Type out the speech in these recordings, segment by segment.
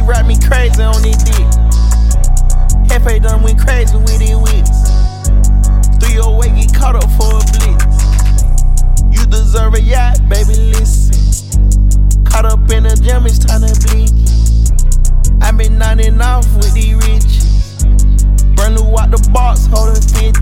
rap me crazy on this dick. Hefe done went crazy with it wits. 308 get caught up for a blitz. You deserve a yacht, baby, listen. Caught up in the gym, it's time to bleed. I been nodding off with these riches. Brand new out the box, hold a 50.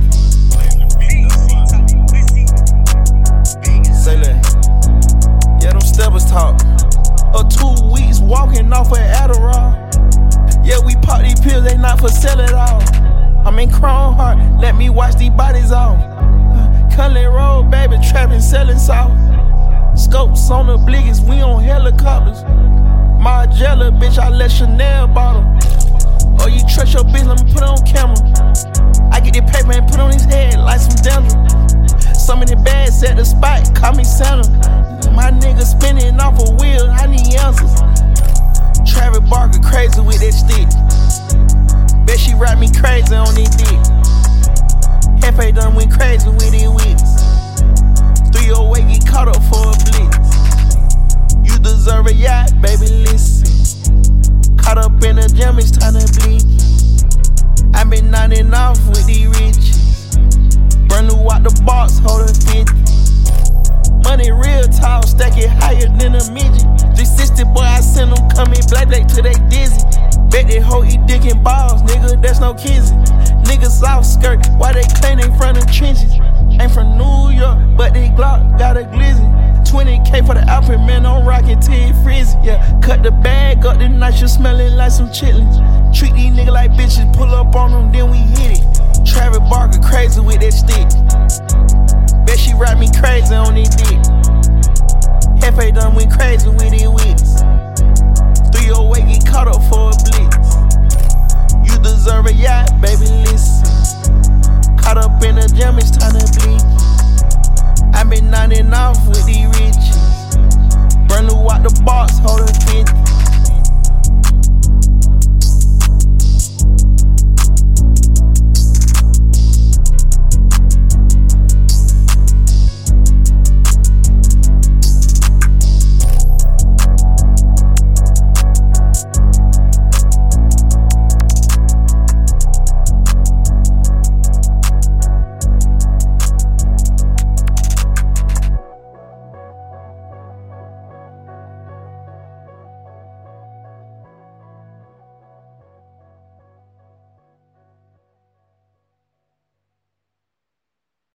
Say that. Yeah, them steppers talk. 2 weeks walking off of Adderall. Yeah, we pop these pills, they not for sale at all. I'm in Chrome Heart, let me watch these bodies off. Cullen Road, baby, trapping, selling soft. Scopes on the bliggers, we on helicopters. Margiela, bitch, I let Chanel bottle. Oh, you trust your bitch, let me put it on camera. I get the paper and put on his head like some dandruff. So many bags at the spot, call me Santa. My nigga spinning off a wheel, I need answers. Travis Barker crazy with that stick. Bet she rap me crazy on this dick. Hefe done went crazy with it wits. 308 get caught up for a blitz. You deserve a yacht, baby, listen. Caught up in the gym, it's time to bleed. I been nodding off with these riches. Brand new out the box, hold a 50. Money real tall, stack it higher than a midget. 360 boy, I send them coming black till they dizzy. Bet they hoe eat dick and balls, nigga, that's no kizzy. Niggas off skirt, why they claim they from the trenches? Ain't from New York, but they Glock got a glizzy. 20K for the outfit, man, I'm rockin' till it frizzy. Yeah, cut the bag up tonight, you smelling like some chitlins. Treat these niggas like bitches, pull up on them, then we hit it. Travis Barker crazy with that stick. Bet she rap me crazy on this dick. Hefe done went crazy with it wit.